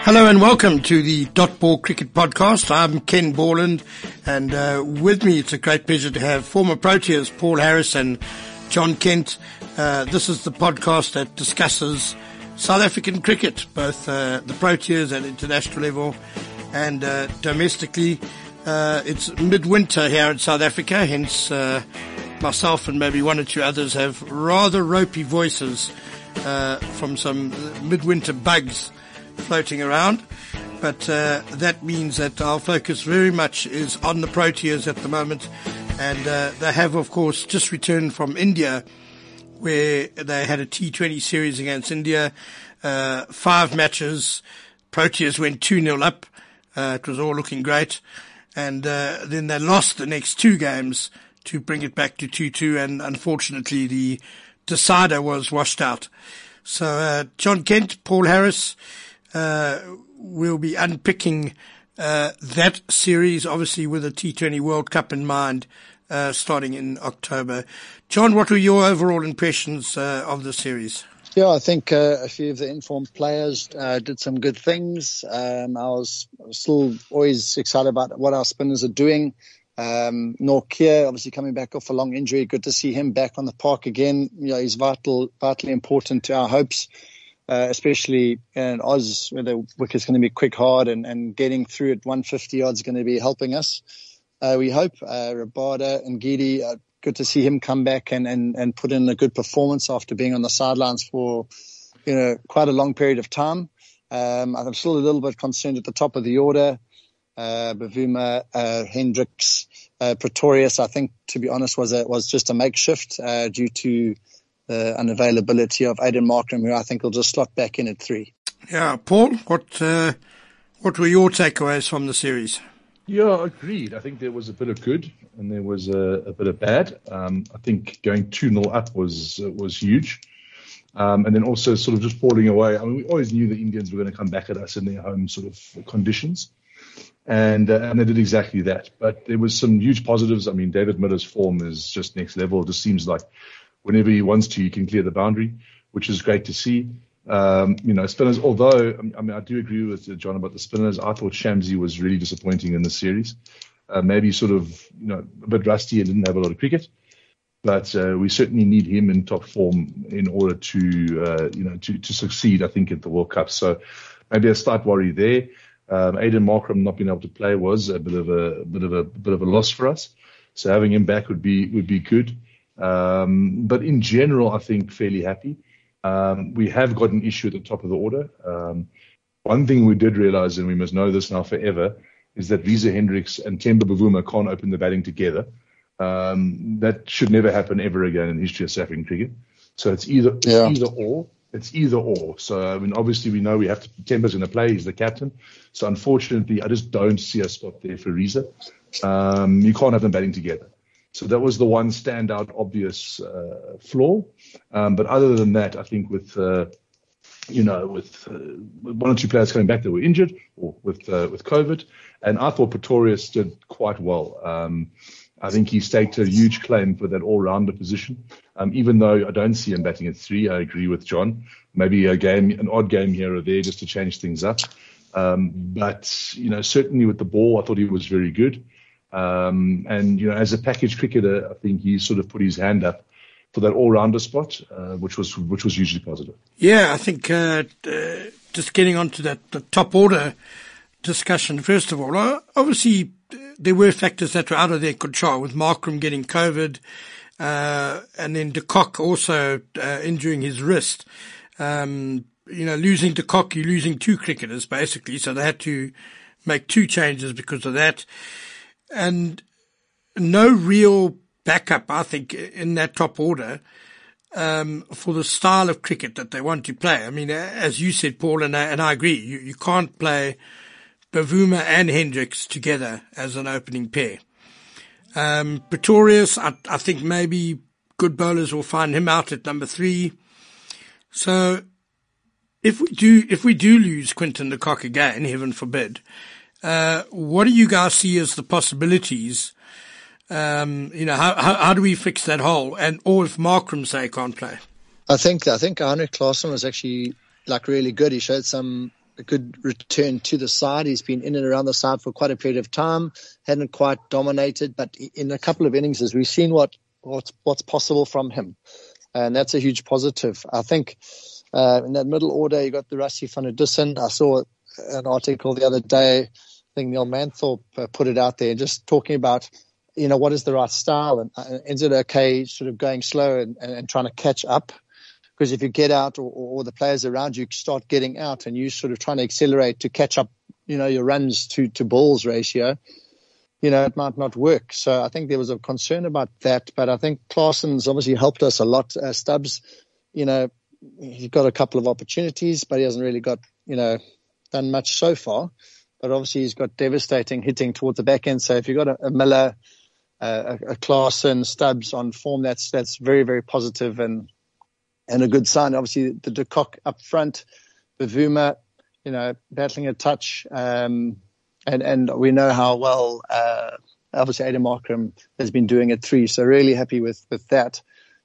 Hello and welcome to the Dot Ball Cricket Podcast. I'm Ken Borland, and with me it's a great pleasure to have former Proteas Paul Harris and John Kent. This is the podcast that discusses South African cricket, both the Proteas at international level and domestically. It's midwinter here in South Africa, hence myself and maybe one or two others have rather ropey voices from some midwinter bugs floating around, but that means that our focus very much is on the Proteas at the moment, and they have of course just returned from India, where they had a T20 series against India, 5 matches. Proteas went 2-0 up. It was all looking great, and then they lost the next 2 games to bring it back to 2-2, and unfortunately the decider was washed out. So John Kent, Paul Harris, we'll be unpicking that series, obviously with the T20 World Cup in mind, starting in October. John, what were your overall impressions of the series? Yeah, I think a few of the informed players did some good things. I was still always excited about what our spinners are doing. Nortje, obviously coming back off a long injury, good to see him back on the park again. You know, he's vitally important to our hopes. Especially in Oz, where the wicket's going to be quick, hard, and getting through at 150 yards is going to be helping us. We hope. Rabada and Gidi, good to see him come back and put in a good performance after being on the sidelines for, quite a long period of time. I'm still a little bit concerned at the top of the order. Bavuma, Hendricks, Pretorius, I think, to be honest, was just a makeshift due to the unavailability of Aiden Markram, who I think will just slot back in at 3. Yeah, Paul, what were your takeaways from the series? Yeah, agreed. I think there was a bit of good and there was a bit of bad. I think going 2-0 up was huge. And then also sort of just falling away. I mean, we always knew the Indians were going to come back at us in their home sort of conditions. And they did exactly that. But there was some huge positives. I mean, David Miller's form is just next level. It just seems like whenever he wants to, he can clear the boundary, which is great to see. Spinners, although, I do agree with John about the spinners. I thought Shamsi was really disappointing in the series. Maybe sort of, a bit rusty and didn't have a lot of cricket. But we certainly need him in top form in order to succeed, I think, at the World Cup. So maybe a slight worry there. Aiden Markram not being able to play was a bit of a loss for us. So having him back would be good. But in general, I think fairly happy. We have got an issue at the top of the order. One thing we did realize, and we must know this now forever, is that Reza Hendricks and Temba Bavuma can't open the batting together. That should never happen ever again in the history of South African cricket. So it's either or. It's either or. So, obviously we know Temba's going to play. He's the captain. So unfortunately, I just don't see a spot there for Reza. You can't have them batting together. So that was the one standout, obvious flaw. But other than that, I think with one or two players coming back that were injured or with COVID, and I thought Pretorius did quite well. I think he staked a huge claim for that all-rounder position. Even though I don't see him batting at 3, I agree with John. Maybe an odd game here or there just to change things up. But certainly with the ball, I thought he was very good. As a package cricketer, I think he sort of put his hand up for that all-rounder spot, which was hugely positive. Yeah, I think just getting onto the top order discussion, first of all, obviously there were factors that were out of their control, with Markram getting COVID, and then de Kock also injuring his wrist. Losing de Kock, you're losing 2 cricketers basically, so they had to make 2 changes because of that. And no real backup, I think, in that top order for the style of cricket that they want to play. I mean, as you said, Paul, and I agree, you can't play Bavuma and Hendricks together as an opening pair. Pretorius, I think maybe good bowlers will find him out at number 3. So if we do lose Quinton de Kock again, heaven forbid, what do you guys see as the possibilities? How do we fix that hole? Or if Markram, say, can't play? I think Heinrich Klaasen was actually really good. He showed some a good return to the side. He's been in and around the side for quite a period of time, hadn't quite dominated, but in a couple of innings, we've seen what's possible from him. And that's a huge positive. I think in that middle order, you got the Rassie van der Dussen. I saw an article the other day, I think Neil Manthorpe put it out there, just talking about, what is the right style? And is it okay sort of going slow and trying to catch up? Because if you get out or the players around you start getting out and you sort of trying to accelerate to catch up, your runs to balls ratio, it might not work. So I think there was a concern about that. But I think Klaassen's obviously helped us a lot. Stubbs, he got a couple of opportunities, but he hasn't really got, done much so far. But obviously he's got devastating hitting towards the back end. So if you've got a Miller, a Klaassen, Stubbs on form, that's very, very positive and a good sign. Obviously, the de Kock up front, Bavuma, battling a touch, and we know how well, obviously, Aiden Markram has been doing at 3, so really happy with that.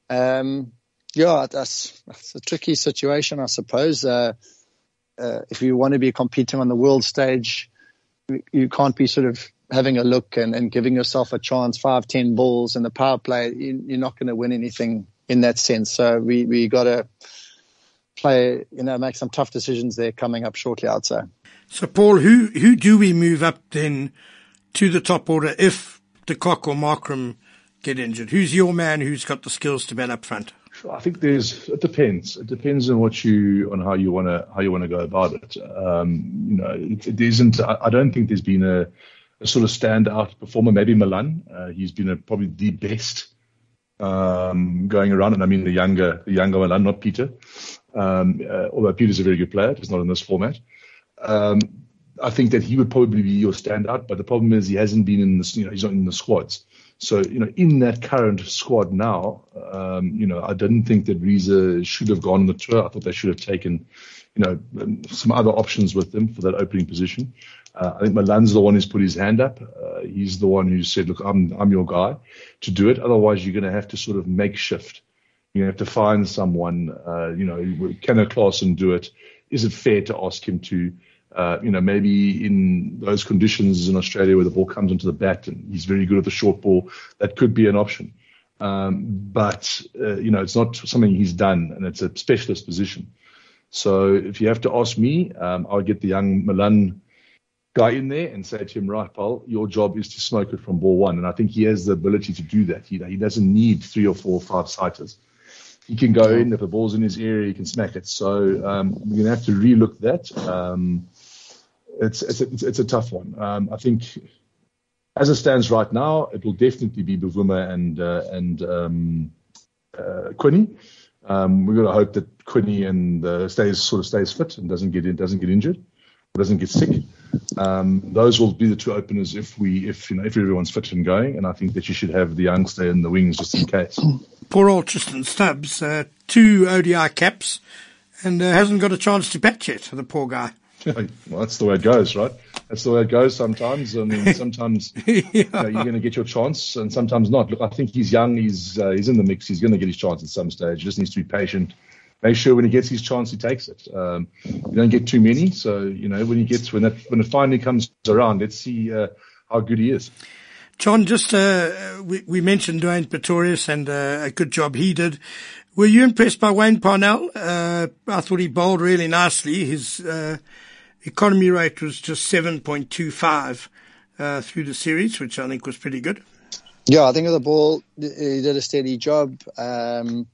It's a tricky situation, I suppose. If you want to be competing on the world stage, you can't be sort of having a look and giving yourself a chance, 5-10 balls in the power play. You're not going to win anything in that sense. So we got to play, make some tough decisions there coming up shortly, I'd say. So, Paul, who do we move up then to the top order if de Kock or Markram get injured? Who's your man who's got the skills to bat up front? I think it depends. It depends on how you want to go about it. It isn't. I don't think there's been a sort of standout performer. Maybe Milan. He's been probably the best going around, and I mean the younger Milan, not Peter. Although Peter's a very good player, just not in this format. I think that he would probably be your standout, but the problem is he hasn't been in this. He's not in the squads. So in that current squad now, I didn't think that Riza should have gone on the tour. I thought they should have taken, some other options with them for that opening position. I think Milan's the one who's put his hand up. He's the one who said, look, I'm your guy to do it. Otherwise, you're going to have to sort of makeshift. You have to find someone, can a Klaassen do it? Is it fair to ask him to, maybe in those conditions in Australia where the ball comes onto the bat and he's very good at the short ball, that could be an option. But it's not something he's done, and it's a specialist position. So if you have to ask me, I'll get the young Milan guy in there and say to him, right, pal, your job is to smoke it from ball 1. And I think he has the ability to do that. He doesn't need 3 or 4 or 5 sighters. He can go in, if the ball's in his area, he can smack it. So we're going to have to relook that. It's a tough one. I think as it stands right now, it will definitely be Bavuma and Quinny. We're going to hope that Quinny stays fit and doesn't get injured, doesn't get sick. Those will be the 2 openers if everyone's fit and going, and I think that you should have the youngster in the wings just in case. Poor old Tristan Stubbs, 2 ODI caps, and hasn't got a chance to bat yet, the poor guy. Well, that's the way it goes, right? That's the way it goes sometimes. I mean, sometimes you're going to get your chance, and sometimes not. Look, I think he's young. He's in the mix. He's going to get his chance at some stage. He just needs to be patient. Make sure when he gets his chance, he takes it. You don't get too many. So, when it finally comes around, let's see how good he is. John, just we mentioned Dwayne Pretorius and a good job he did. Were you impressed by Wayne Parnell? I thought he bowled really nicely. His economy rate was just 7.25 through the series, which I think was pretty good. Yeah, I think with the ball, he did a steady job. I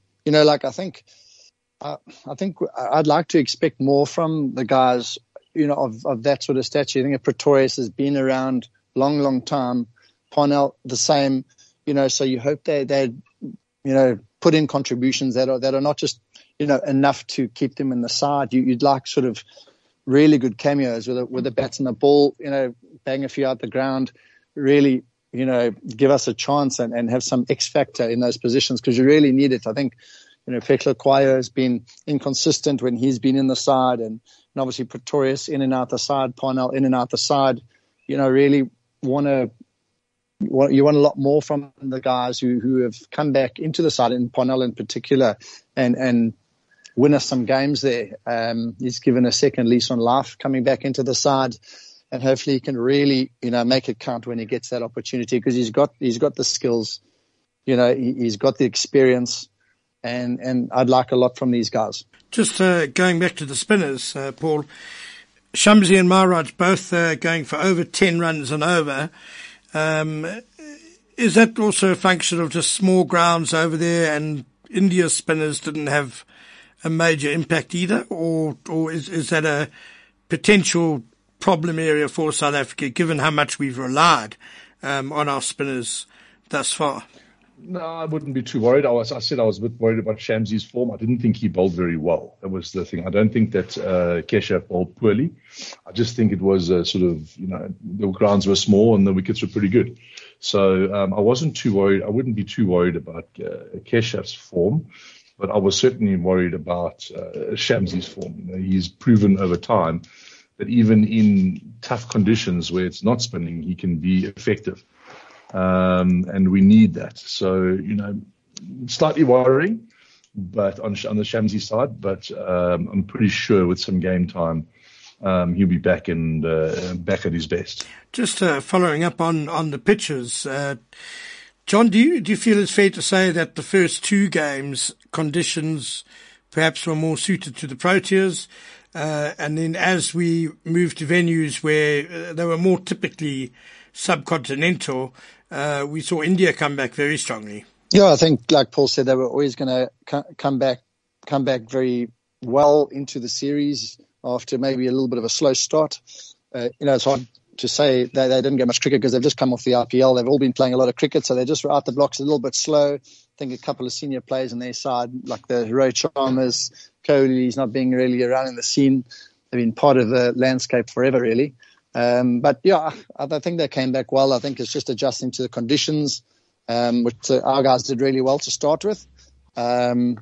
think I'd like to expect more from the guys, of that sort of stature. I think Pretorius has been around long time. Parnell the same, so you hope they put in contributions that are not just, enough to keep them in the side. You'd like sort of really good cameos with the bats and the ball, bang a few out the ground, really, give us a chance and have some X factor in those positions, because you really need it. I think, Pekla Kwayo has been inconsistent when he's been in the side, and obviously Pretorius in and out the side, Parnell in and out the side. Really you want a lot more from the guys who have come back into the side, in Parnell in particular, and win us some games there. He's given a second lease on life coming back into the side, and hopefully he can really, make it count when he gets that opportunity, because he's got the skills, he's got the experience, and I'd like a lot from these guys. Just going back to the spinners, Paul, Shamsi and Maharaj both going for over 10 runs and over. Is that also a function of just small grounds over there, and India's spinners didn't have a major impact either, or is that a potential problem area for South Africa, given how much we've relied on our spinners thus far? No, I wouldn't be too worried. I said I was a bit worried about Shamsi's form. I didn't think he bowled very well. That was the thing. I don't think that Keshav bowled poorly. I just think it was the grounds were small and the wickets were pretty good. So I wasn't too worried. I wouldn't be too worried about Keshav's form, but I was certainly worried about Shamsi's form. He's proven over time that even in tough conditions where it's not spinning, he can be effective. And we need that. So, slightly worrying, but on the Shamsi side, but I'm pretty sure with some game time, he'll be back back at his best. Just following up on the pitches, John, do you feel it's fair to say that the first two games conditions perhaps were more suited to the Proteas, and then as we moved to venues where they were more typically subcontinental, we saw India come back very strongly? Yeah, I think, like Paul said, they were always going to come back very well into the series after maybe a little bit of a slow start. It's hard to say they didn't get much cricket because they've just come off the IPL. They've all been playing a lot of cricket, so they just were out the blocks a little bit slow. I think a couple of senior players on their side, like the Rohit Sharmas, Kohli's not being really around in the scene. They've been part of the landscape forever, really. But yeah, I think they came back well. I think it's just adjusting to the conditions, which our guys did really well to start with. The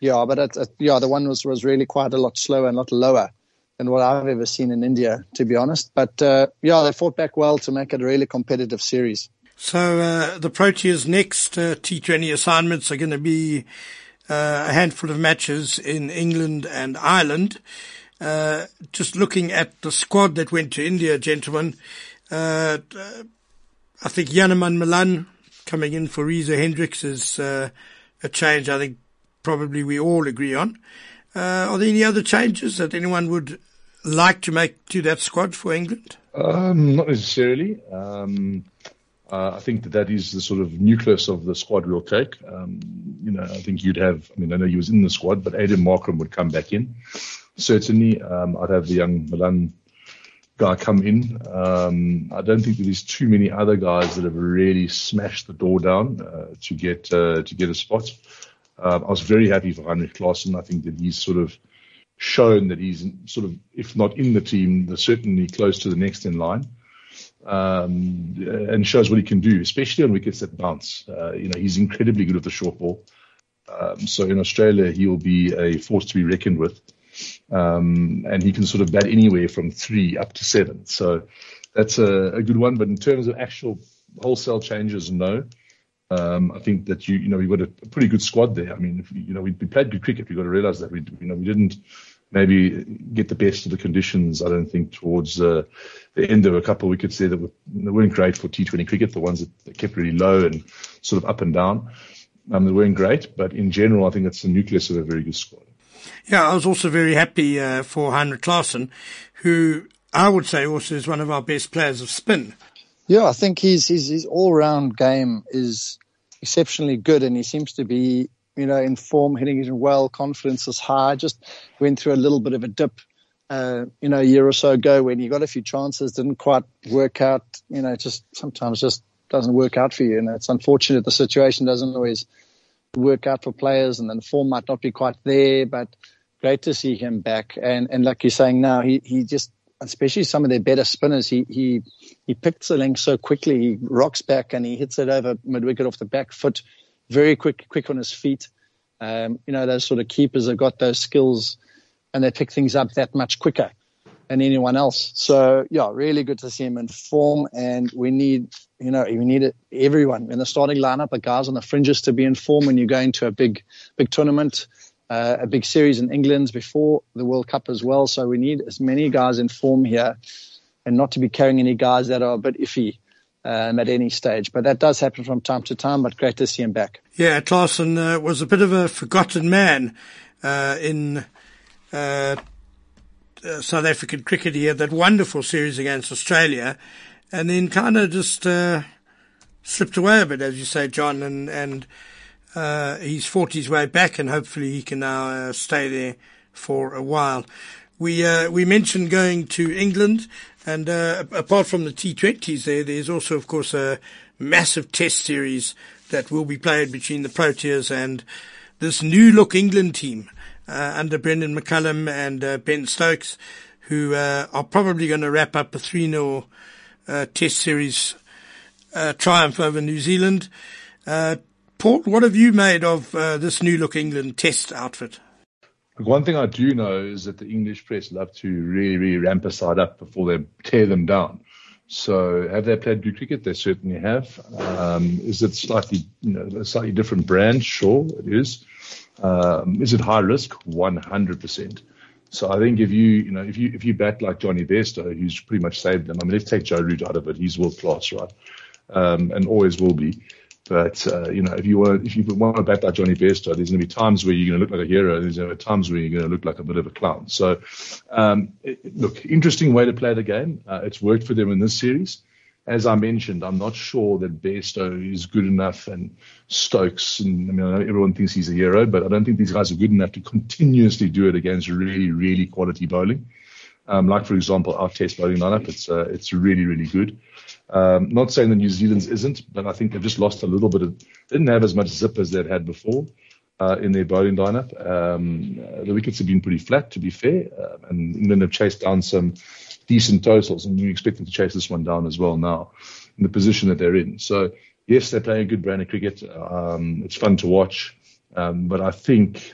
one was really quite a lot slower and a lot lower than what I've ever seen in India, to be honest. But they fought back well to make it a really competitive series. So the Proteas' next T20 assignments are going to be a handful of matches in England and Ireland. Just looking at the squad that went to India, gentlemen, I think Janneman Malan coming in for Reza Hendricks is a change I think probably we all agree on. Are there any other changes that anyone would like to make to that squad for England? Not necessarily. I think that is the sort of nucleus of the squad we'll take. I think you'd have, I know he was in the squad, but Aiden Markram would come back in. Certainly, I'd have the young Milan guy come in. I don't think that there's too many other guys that have really smashed the door down to get a spot. I was very happy for Heinrich Klaasen. I think that he's sort of shown that he's sort of, if not in the team, they're certainly close to the next in line, and shows what he can do, especially on wickets that bounce. He's incredibly good at the short ball. So in Australia, he will be a force to be reckoned with. And he can sort of bat anywhere from 3 up to 7. So that's a good one. But in terms of actual wholesale changes, no. I think that we've got a pretty good squad there. We played good cricket. We've got to realise that we didn't maybe get the best of the conditions. I don't think towards the end. There were a couple of wickets there that weren't great for T20 cricket. The ones that kept really low and sort of up and down. They weren't great, but in general, I think it's the nucleus of a very good squad. Yeah, I was also very happy for Heinrich Klaasen, who I would say also is one of our best players of spin. Yeah, I think his all-round game is exceptionally good, and he seems to be, in form, hitting it well, confidence is high. Just went through a little bit of a dip, a year or so ago when he got a few chances, didn't quite work out. Sometimes just doesn't work out for you, and it's unfortunate. The situation doesn't always work out for players, and then the form might not be quite there, but great to see him back. And like you're saying now, he just, especially some of their better spinners, he picks the length so quickly. He rocks back and he hits it over mid-wicket off the back foot, very quick on his feet. Those sort of keepers have got those skills and they pick things up that much quicker than anyone else. So yeah, really good to see him in form, and we need everyone in the starting lineup, the guys on the fringes, to be in form when you go into a big tournament. a big series in England before the World Cup as well. So we need as many guys in form here and not to be carrying any guys that are a bit iffy at any stage. But that does happen from time to time, but great to see him back. Yeah, Klaasen was a bit of a forgotten man in South African cricket. He had that wonderful series against Australia and then kind of just slipped away a bit, as you say, John, and he's fought his way back and hopefully he can now stay there for a while. We mentioned going to England, and apart from the T20s there's also, of course, a massive test series that will be played between the Proteas and this new-look England team under Brendan McCullum and Ben Stokes, who are probably going to wrap up a 3-0 test series triumph over New Zealand. Paul, what have you made of this new-look England test outfit? One thing I do know is that the English press love to really, really ramp a side up before they tear them down. So have they played good cricket? They certainly have. Is it a slightly different brand? Sure, it is. Is it high risk? 100%. So I think if you bat like Johnny Bairstow, who's pretty much saved them. I mean, let's take Joe Root out of it. He's world class, right? And always will be. But, if you want to bat like Johnny Bairstow, there's going to be times where you're going to look like a hero. There's going to be times where you're going to look like a bit of a clown. So, look, interesting way to play the game. It's worked for them in this series. As I mentioned, I'm not sure that Bairstow is good enough, and Stokes, and I mean, I know everyone thinks he's a hero, but I don't think these guys are good enough to continuously do it against really, really quality bowling. Like, for example, our test bowling lineup, it's really, really good. Not saying that New Zealand's isn't, but I think they've just lost a little bit didn't have as much zip as they'd had before in their bowling lineup. The wickets have been pretty flat, to be fair, and England have chased down some decent totals, and you expect them to chase this one down as well now in the position that they're in. So, yes, they're playing a good brand of cricket. It's fun to watch, but I think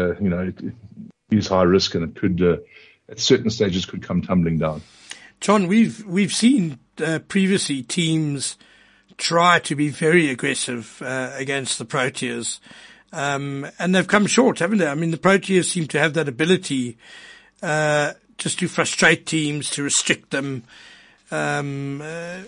it is high risk, and it could at certain stages could come tumbling down. John, we've seen previously teams try to be very aggressive against the Proteas, and they've come short, haven't they? I mean, the Proteas seem to have that ability just to frustrate teams, to restrict them. Do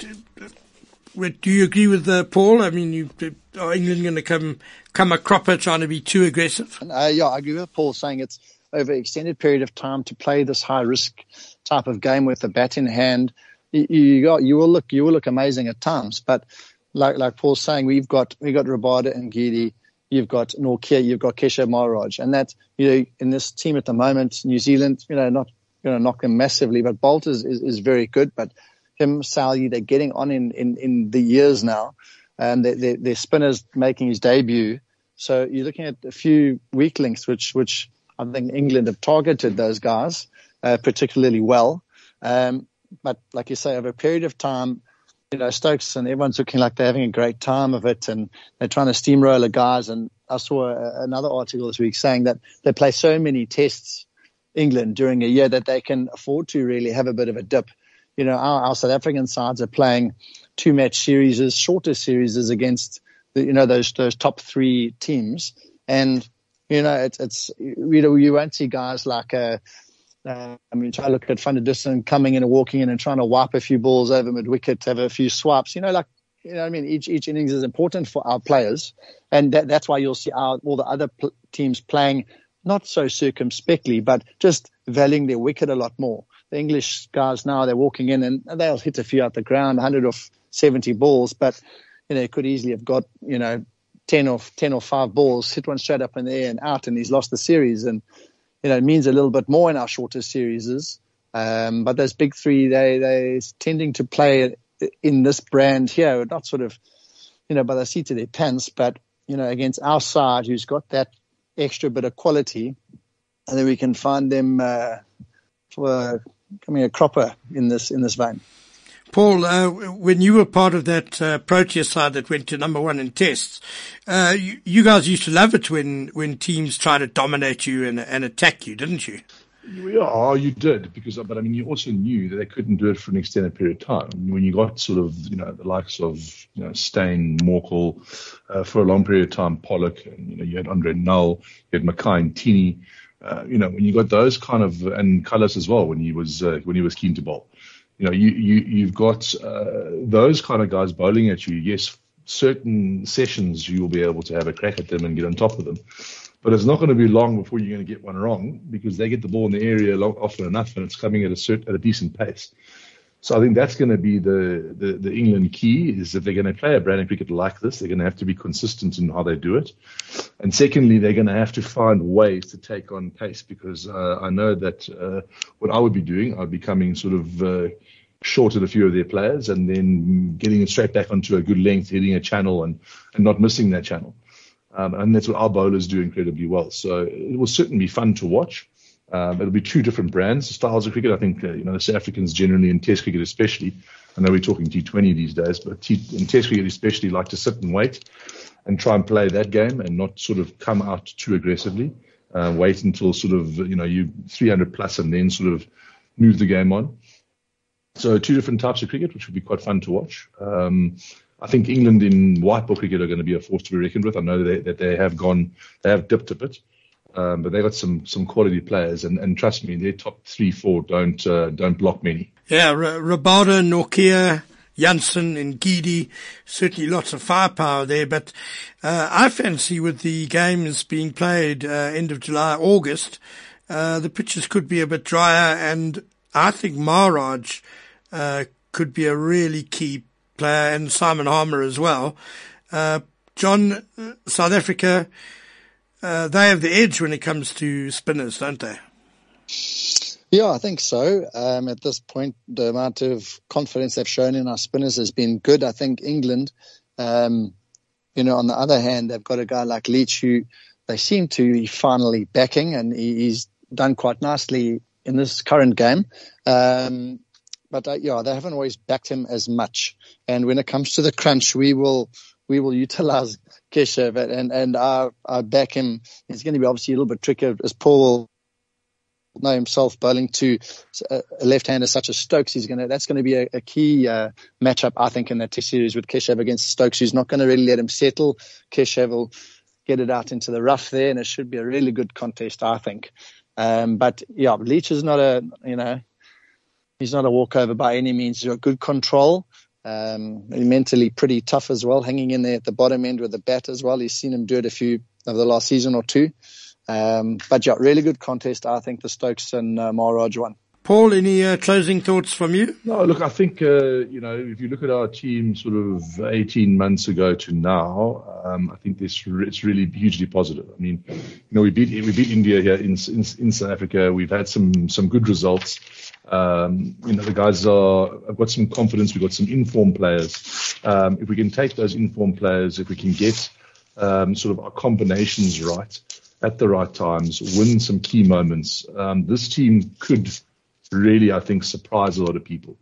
you agree with Paul? I mean, are England going to come a cropper trying to be too aggressive? Yeah, I agree with Paul saying it's over an extended period of time to play this high risk type of game with the bat in hand. You will look amazing at times, but like Paul's saying, we got Rabada and Gidi, you've got Nortje, you've got Keshav Maharaj, and that in this team at the moment, New Zealand, not going to knock them massively, but Bolt is very good. But him, Sally, they're getting on in the years now, and their spinner's making his debut. So you're looking at a few weak links, which I think England have targeted those guys particularly well. But like you say, over a period of time, Stokes and everyone's looking like they're having a great time of it, and they're trying to steamroller guys. And I saw another article this week saying that they play so many tests, England, during a year that they can afford to really have a bit of a dip. Our South African sides are playing 2-match series, shorter series against those top 3 teams, and it's you won't see guys like try to look at Van der Dussen coming in and walking in and trying to wipe a few balls over mid-wicket, have a few swipes. Each innings is important for our players, and that's why you'll see all the other teams playing not so circumspectly, but just valuing their wicket a lot more. The English guys now, they're walking in and they'll hit a few out the ground, 100 or 70 balls, but could easily have got 10 or 5 balls, hit one straight up in the air and out, and he's lost the series. And it means a little bit more in our shorter series. But those big 3, they're tending to play in this brand here, not sort of, by the seat of their pants, but, against our side, who's got that extra bit of quality, and then we can find them for coming a cropper in this vein. Paul, when you were part of that Protea side that went to number 1 in tests, you guys used to love it when teams try to dominate you and attack you, didn't you? Yeah, you did, but I mean, you also knew that they couldn't do it for an extended period of time. When you got sort of, the likes of, Steyn, Morkel, for a long period of time, Pollock, and, you had Andre Null, you had Mackay and Tini, when you got those kind of, and Cullis as well, when he was keen to bowl, you've got, those kind of guys bowling at you. Yes, certain sessions you will be able to have a crack at them and get on top of them. But it's not going to be long before you're going to get one wrong, because they get the ball in the area often enough and it's coming at a decent pace. So I think that's going to be the England key, is if they're going to play a brand of cricket like this, they're going to have to be consistent in how they do it. And secondly, they're going to have to find ways to take on pace, because I know that what I would be doing, I'd be coming sort of short at a few of their players and then getting them straight back onto a good length, hitting a channel and not missing that channel. And that's what our bowlers do incredibly well. So it will certainly be fun to watch. It'll be two different brands, styles of cricket. I think, the South Africans generally, in Test cricket especially, I know we're talking T20 these days, but in Test cricket especially, like to sit and wait and try and play that game and not sort of come out too aggressively. Wait until sort of, you 300 plus and then sort of move the game on. So two different types of cricket, which would be quite fun to watch. I think England in white ball cricket are going to be a force to be reckoned with. I know that they have dipped a bit, but they got some quality players, and trust me, their top 3-4 don't block many. Yeah, Rabada, Nortje, Jansen and Gidi, certainly lots of firepower there. But I fancy, with the games being played end of July, August, the pitches could be a bit drier, and I think Maharaj could be a really key player, and Simon Harmer as well. John, South Africa, they have the edge when it comes to spinners, don't they? Yeah, I think so. At this point, the amount of confidence they've shown in our spinners has been good. I think England, on the other hand, they've got a guy like Leach who they seem to be finally backing, and he's done quite nicely in this current game. But they haven't always backed him as much. And when it comes to the crunch, we will utilize Keshav, and I back him. It's going to be obviously a little bit trickier, as Paul will know himself, bowling to a left-hander such as Stokes. That's going to be a key matchup, I think, in that Test series with Keshav against Stokes, who's not going to really let him settle. Keshav will get it out into the rough there, and it should be a really good contest, I think. But yeah, Leach is not he's not a walkover by any means. He's got good control, mentally pretty tough as well, hanging in there at the bottom end with the bat as well. He's seen him do it a few over the last season or two. But yeah, really good contest, I think, the Stokes and Maharaj one. Paul, any closing thoughts from you? No, look, I think, if you look at our team sort of 18 months ago to now, I think it's really hugely positive. I mean, we beat India here in South Africa. We've had some good results. The guys have got some confidence. We've got some informed players. If we can take those informed players, if we can get sort of our combinations right at the right times, win some key moments, this team could really, I think, surprise a lot of people.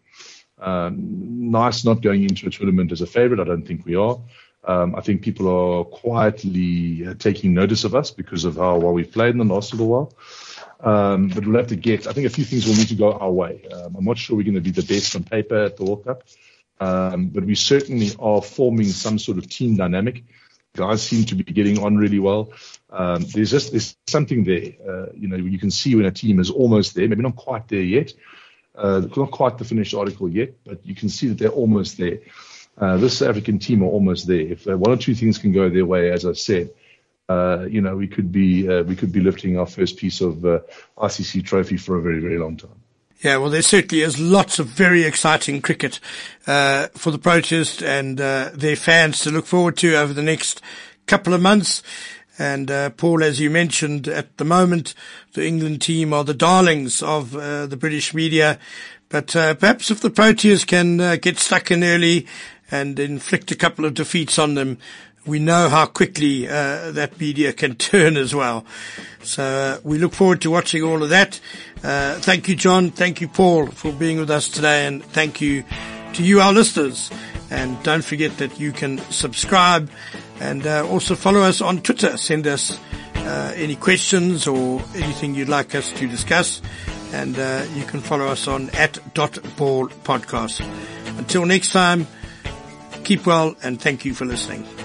Nice not going into a tournament as a favorite. I don't think we are. I think people are quietly taking notice of us because of how well we've played in the last little while. But we'll have to I think a few things will need to go our way. I'm not sure we're going to be the best on paper at the World Cup. But we certainly are forming some sort of team dynamic. Guys seem to be getting on really well. There's something there. You can see when a team is almost there, maybe not quite there yet. Not quite the finished article yet, but you can see that they're almost there. This African team are almost there. If one or two things can go their way, as I said, we could be lifting our first piece of ICC trophy for a very, very long time. Yeah, well, there certainly is lots of very exciting cricket for the Proteas and their fans to look forward to over the next couple of months. And Paul, as you mentioned, at the moment, the England team are the darlings of the British media. But perhaps if the Proteas can get stuck in early and inflict a couple of defeats on them, we know how quickly that media can turn as well. So we look forward to watching all of that. Thank you, John. Thank you, Paul, for being with us today. And thank you to you, our listeners. And don't forget that you can subscribe and also follow us on Twitter. Send us any questions or anything you'd like us to discuss. And you can follow us on @.ball podcast. Until next time, keep well and thank you for listening.